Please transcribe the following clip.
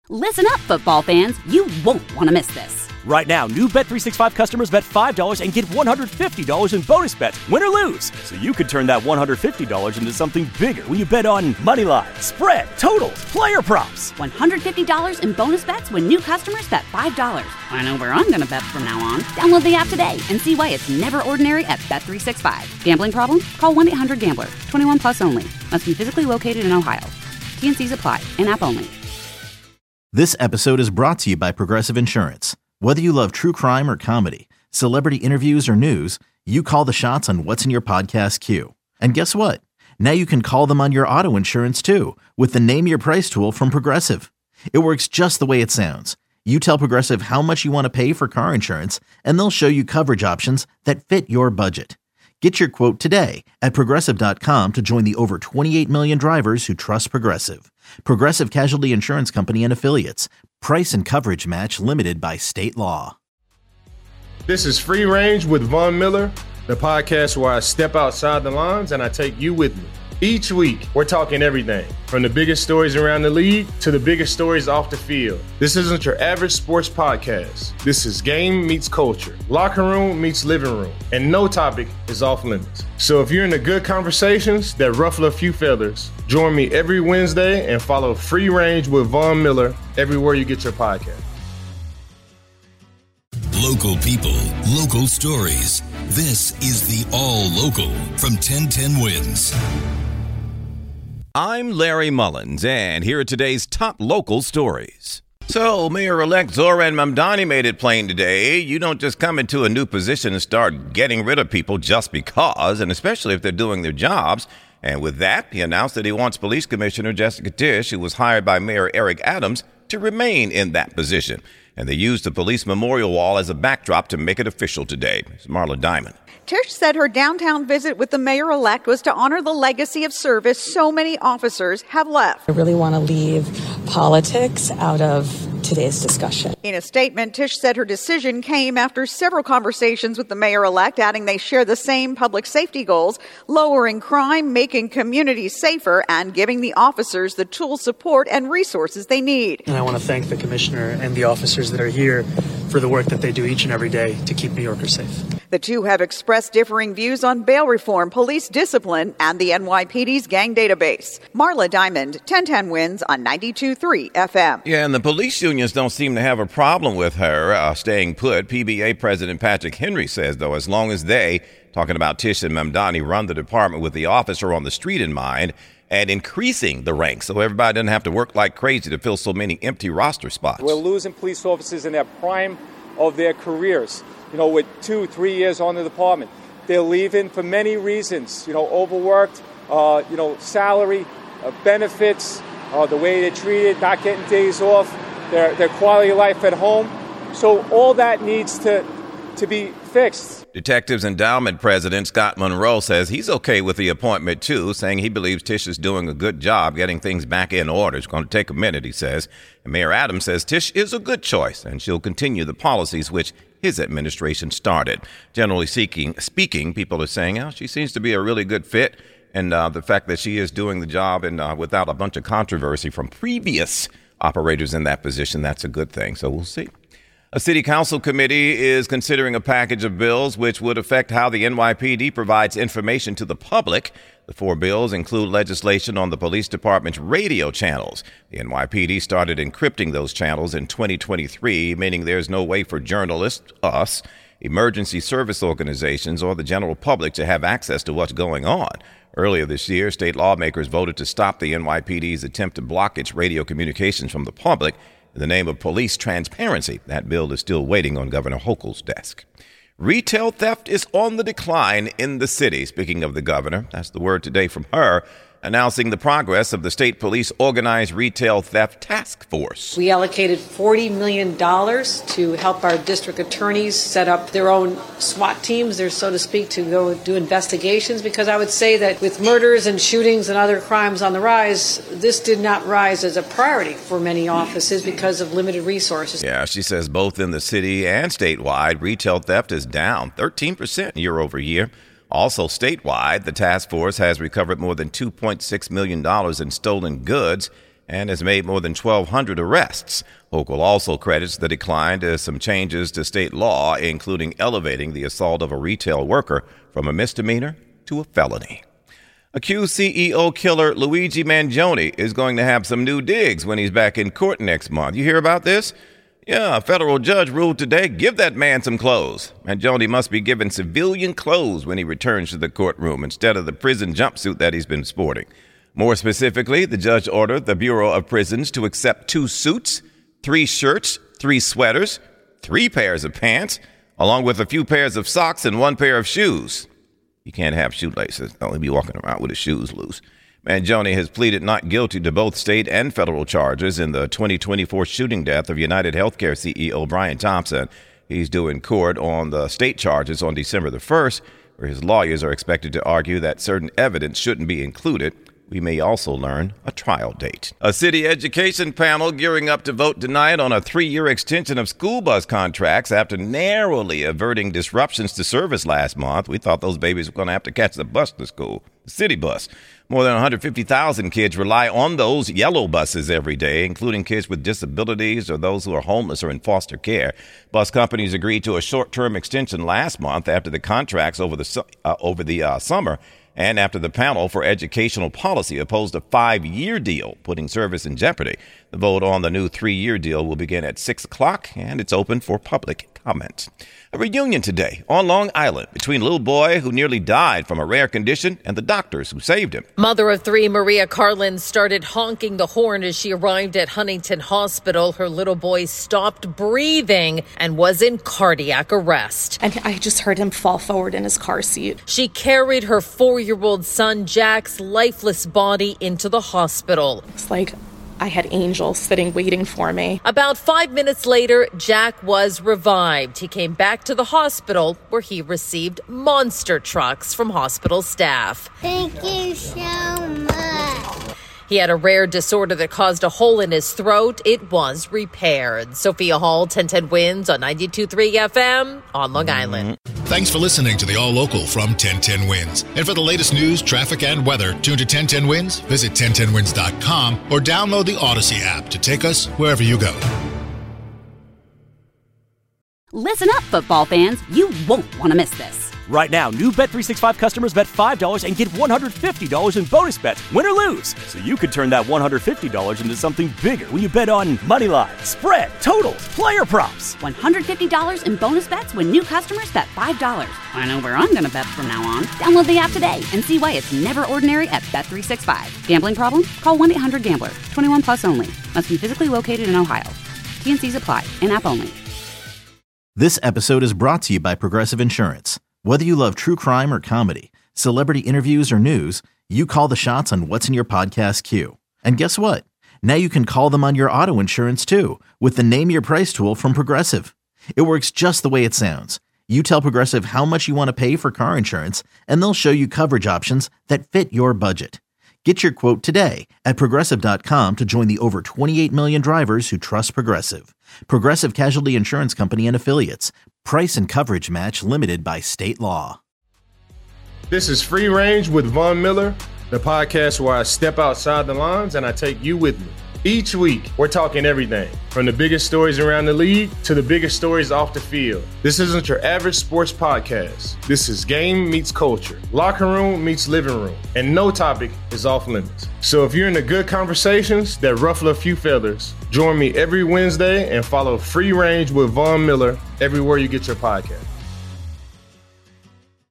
Listen up, football fans. You won't want to miss this. Right now, new Bet365 customers bet $5 and get $150 in bonus bets, win or lose. So you could turn that $150 into something bigger when you bet on money line, spread, totals, player props. $150 in bonus bets when new customers bet $5. I know where I'm going to bet from now on. Download the app today and see why it's never ordinary at Bet365. Gambling problem? Call 1-800-GAMBLER. 21 plus only. Must be physically located in Ohio. T&Cs apply. In-app only. This episode is brought to you by Progressive Insurance. Whether you love true crime or comedy, celebrity interviews or news, you call the shots on what's in your podcast queue. And guess what? Now you can call them on your auto insurance too with the Name Your Price tool from Progressive. It works just the way it sounds. You tell Progressive how much you want to pay for car insurance, and they'll show you coverage options that fit your budget. Get your quote today at Progressive.com to join the over 28 million drivers who trust Progressive. Progressive Casualty Insurance Company and Affiliates. Price and coverage match limited by state law. This is Free Range with Von Miller, the podcast where I step outside the lines and I take you with me. Each week, we're talking everything from the biggest stories around the league to the biggest stories off the field. This isn't your average sports podcast. This is game meets culture, locker room meets living room, and no topic is off limits. So if you're into good conversations that ruffle a few feathers, join me every Wednesday and follow Free Range with Von Miller everywhere you get your podcast. Local people, local stories. This is the All Local from 1010 Wins. I'm Larry Mullins, and here are today's top local stories. So, Mayor-elect Zohran Mamdani made it plain today, you don't just come into a new position and start getting rid of people just because, and especially if they're doing their jobs. And with that, he announced that he wants Police Commissioner Jessica Tisch, who was hired by Mayor Eric Adams, to remain in that position. And they used the police memorial wall as a backdrop to make it official today. It's Marla Diamond. Tisch said her downtown visit with the mayor-elect was to honor the legacy of service so many officers have left. I really want to leave politics out of today's discussion. In a statement, Tisch said her decision came after several conversations with the mayor-elect, adding they share the same public safety goals, lowering crime, making communities safer, and giving the officers the tools, support, and resources they need. And I want to thank the commissioner and the officers that are here for the work that they do each and every day to keep New Yorkers safe. The two have expressed differing views on bail reform, police discipline, and the NYPD's gang database. Marla Diamond, 1010 Wins on 92.3 FM. Yeah, and the police unions don't seem to have a problem with her staying put. PBA President Patrick Henry says, though, as long as they, talking about Tisch and Mamdani, run the department with the officer on the street in mind and increasing the ranks so everybody doesn't have to work like crazy to fill so many empty roster spots. We're losing police officers in their prime of their careers. With 2-3 years on the department. They're leaving for many reasons, overworked, salary, benefits, the way they're treated, not getting days off, their quality of life at home. So all that needs to be fixed. Detectives Endowment President Scott Monroe says he's okay with the appointment, too, saying he believes Tisch is doing a good job getting things back in order. It's going to take a minute, he says. And Mayor Adams says Tisch is a good choice, and she'll continue the policies which his administration started. Generally speaking, people are saying, she seems to be a really good fit. And the fact that she is doing the job and without a bunch of controversy from previous operators in that position, that's a good thing. So we'll see. A city council committee is considering a package of bills which would affect how the NYPD provides information to the public. The 4 bills include legislation on the police department's radio channels. The NYPD started encrypting those channels in 2023, meaning there's no way for journalists, us, emergency service organizations, or the general public to have access to what's going on. Earlier this year, state lawmakers voted to stop the NYPD's attempt to block its radio communications from the public in the name of police transparency. That bill is still waiting on Governor Hochul's desk. Retail theft is on the decline in the city. Speaking of the governor, that's the word today from her, announcing the progress of the state police organized retail theft task force. We allocated $40 million to help our district attorneys set up their own SWAT teams, so to speak, to go do investigations, because I would say that with murders and shootings and other crimes on the rise, this did not rise as a priority for many offices because of limited resources. Yeah, she says both in the city and statewide, retail theft is down 13% year over year. Also statewide, the task force has recovered more than $2.6 million in stolen goods and has made more than 1,200 arrests. Hochul also credits the decline to some changes to state law, including elevating the assault of a retail worker from a misdemeanor to a felony. Accused CEO killer Luigi Mangione is going to have some new digs when he's back in court next month. You hear about this? Yeah, a federal judge ruled today, give that man some clothes. Mangione must be given civilian clothes when he returns to the courtroom instead of the prison jumpsuit that he's been sporting. More specifically, the judge ordered the Bureau of Prisons to accept 2 suits, 3 shirts, 3 sweaters, 3 pairs of pants, along with a few pairs of socks and 1 pair of shoes. You can't have shoelaces. Don't be walking around with his shoes loose. Mangione has pleaded not guilty to both state and federal charges in the 2024 shooting death of United Healthcare CEO Brian Thompson. He's due in court on the state charges on December the 1st, where his lawyers are expected to argue that certain evidence shouldn't be included. We may also learn a trial date. A city education panel gearing up to vote tonight on a 3-year extension of school bus contracts after narrowly averting disruptions to service last month. We thought those babies were going to have to catch the bus to school, the city bus. More than 150,000 kids rely on those yellow buses every day, including kids with disabilities or those who are homeless or in foster care. Bus companies agreed to a short-term extension last month after the contracts over the summer, and after the panel for educational policy opposed a 5-year deal, putting service in jeopardy. The vote on the new 3-year deal will begin at 6 o'clock, and it's open for public comment. A reunion today on Long Island between a little boy who nearly died from a rare condition and the doctors who saved him. Mother of 3, Maria Carlin, started honking the horn as she arrived at Huntington Hospital. Her little boy stopped breathing and was in cardiac arrest. And I just heard him fall forward in his car seat. She carried her 4-year-old son, Jack's lifeless body into the hospital. It's like I had angels sitting waiting for me. About 5 minutes later, Jack was revived. He came back to the hospital where he received monster trucks from hospital staff. Thank you so much. He had a rare disorder that caused a hole in his throat. It was repaired. Sophia Hall, 1010 Wins on 92.3 FM on Long Island. Thanks for listening to the All Local from 1010 Wins. And for the latest news, traffic, and weather, tune to 1010 Wins, visit 1010wins.com, or download the Odyssey app to take us wherever you go. Listen up, football fans. You won't want to miss this. Right now, new Bet365 customers bet $5 and get $150 in bonus bets, win or lose. So you could turn that $150 into something bigger when you bet on moneyline, spread, totals, player props. $150 in bonus bets when new customers bet $5. I know where I'm going to bet from now on. Download the app today and see why it's never ordinary at Bet365. Gambling problem? Call 1-800-GAMBLER. 21 plus only. Must be physically located in Ohio. T&Cs apply. In-app only. This episode is brought to you by Progressive Insurance. Whether you love true crime or comedy, celebrity interviews or news, you call the shots on what's in your podcast queue. And guess what? Now you can call them on your auto insurance too with the Name Your Price tool from Progressive. It works just the way it sounds. You tell Progressive how much you want to pay for car insurance, and they'll show you coverage options that fit your budget. Get your quote today at Progressive.com to join the over 28 million drivers who trust Progressive. Progressive Casualty Insurance Company and Affiliates. Price and coverage match limited by state law. This is Free Range with Von Miller, the podcast where I step outside the lines and I take you with me. Each week, we're talking everything from the biggest stories around the league to the biggest stories off the field. This isn't your average sports podcast. This is game meets culture, locker room meets living room, and no topic is off limits. So if you're into good conversations that ruffle a few feathers, join me every Wednesday and follow Free Range with Von Miller everywhere you get your podcast.